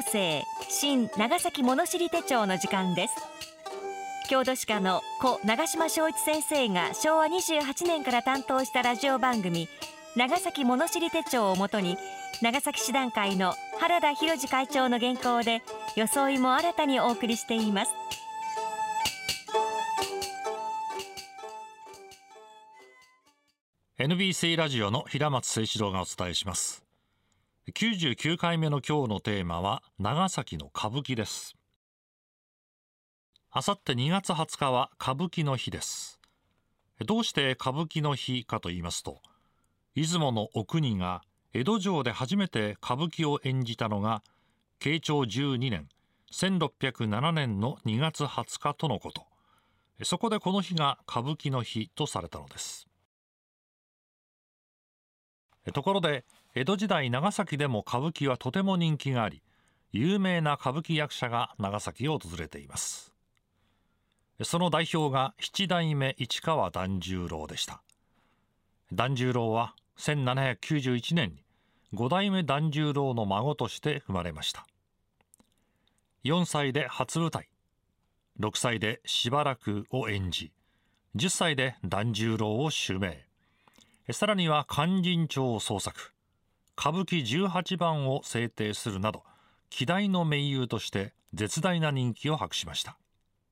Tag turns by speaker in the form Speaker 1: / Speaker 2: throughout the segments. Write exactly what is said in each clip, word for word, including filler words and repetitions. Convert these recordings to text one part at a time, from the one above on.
Speaker 1: 東西新長崎物知り手帳の時間です。郷土史家の故長島昭一先生がしょうわにじゅうはちねんから担当したラジオ番組長崎物知り手帳をもとに、長崎市団会の原田博次会長の原稿で装いも新たにお送りしています。
Speaker 2: エヌビーシー ラジオの平松誠一郎がお伝えします。きゅうじゅうきゅうかいめの今日のテーマは長崎の歌舞伎です。あさってにがつはつかは歌舞伎の日です。どうして歌舞伎の日かと言いますと、出雲のお国が江戸城で初めて歌舞伎を演じたのが慶長じゅうにねんせんろっぴゃくななねんのにがつはつかとのこと。そこでこの日が歌舞伎の日とされたのです。ところで江戸時代、長崎でも歌舞伎はとても人気があり、有名な歌舞伎役者が長崎を訪れています。その代表が七代目市川團十郎でした。團十郎はせんななひゃくきゅうじゅういちねんに五代目團十郎の孫として生まれました。よんさいで初舞台、ろくさいでしばらくを演じ、じゅっさいで團十郎を襲名、さらには勧進帳を創作、歌舞伎じゅうはちばんを制定するなど、希代の名優として絶大な人気を博しました。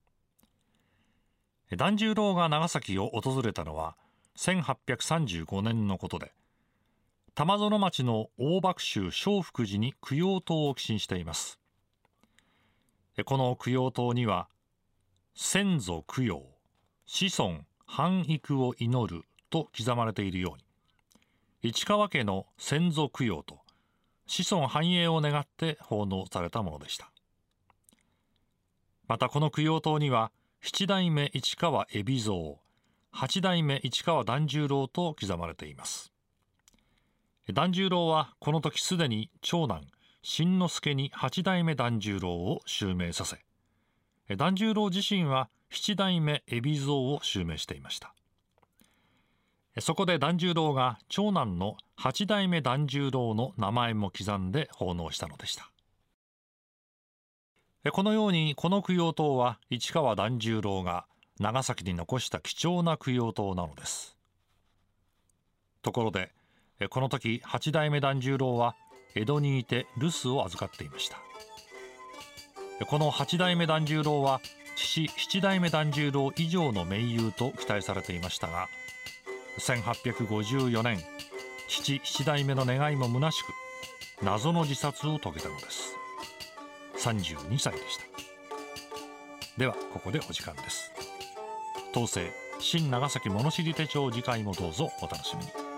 Speaker 2: 團十郎が長崎を訪れたのはせんはっぴゃくさんじゅうごねんのことで、玉園町の大瀑宗正福寺に供養塔を寄進しています。この供養塔には、先祖供養、子孫繁育を祈ると刻まれているように、市川家の先祖供養と子孫繁栄を願って奉納されたものでした。またこの供養塔には七代目市川海老蔵、八代目市川團十郎と刻まれています。團十郎はこの時すでに長男新之助に八代目團十郎を襲名させ、團十郎自身は七代目海老蔵を襲名していました。そこで團十郎が長男の八代目團十郎の名前も刻んで奉納したのでした。このようにこの供養塔は市川團十郎が長崎に残した貴重な供養塔なのです。ところでこの時八代目團十郎は江戸にいて留守を預かっていました。この八代目團十郎は父七代目團十郎以上の名優と期待されていましたが、せんはっぴゃくごじゅうよねん、父七代目の願いも虚しく謎の自殺を遂げたのです。さんじゅうにさいでした。ではここでお時間です。東西新長崎物知り手帳、次回もどうぞお楽しみに。